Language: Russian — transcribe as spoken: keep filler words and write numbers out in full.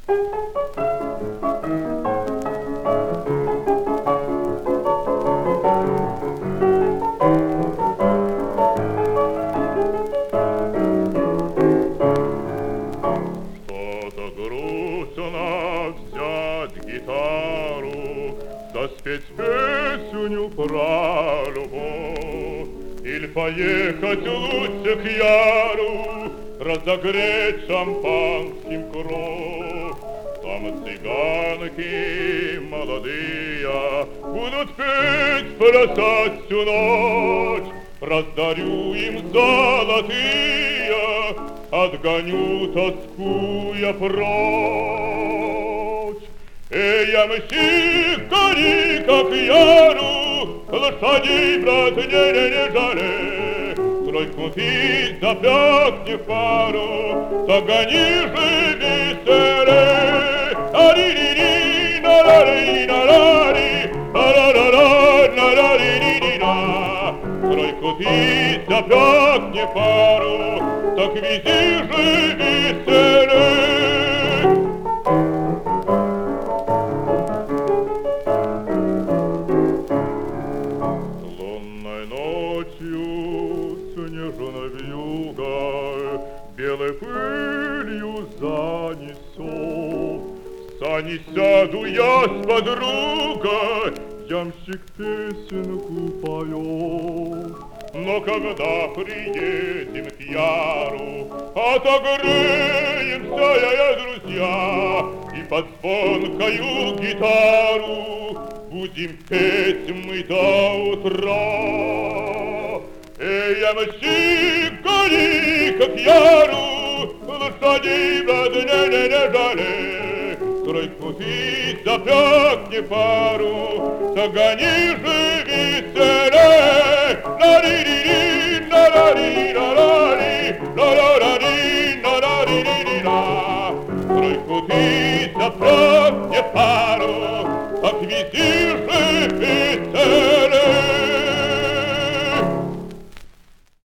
Что-то грустно взять гитару, да спеть песню про любовь, или поехать лучше к Яру, разогреть шампанским кровь. Там цыганки молодые будут петь, плясать всю ночь. Раздарю им золотые, отгоню тоску я прочь. Эй, ямщик, гони, как Яру, лошадей, брат, не, не, не жалей. Тройку ты запрягни в пару, загони же веселей. А-ри-ри-ри, на-ра-ри, на-ра-ри, а-ра-ра-ра, на-ра-ри-ри-ри-ра. Тройку ты запрягни в пару, так вези же веселей. Лунной ночью снежной вьюгой белой пылью занесу. В сани сяду я с подругой, ямщик песенку поет. Но когда приедем к Яру, отогреемся, я и друзья, и под звонкою гитару будем петь мы до утра. Эй, ямщик, гони, как Яру, лошадей, брат, не, не, не жалей. Тройку ты запрягни пару, загони же веселей. La-ри-ри-ри, la-ри-ри, la-ри, la-ри, la-ри, la-ри-ри-ри-ра. Тройку ты запрягни пару, отвези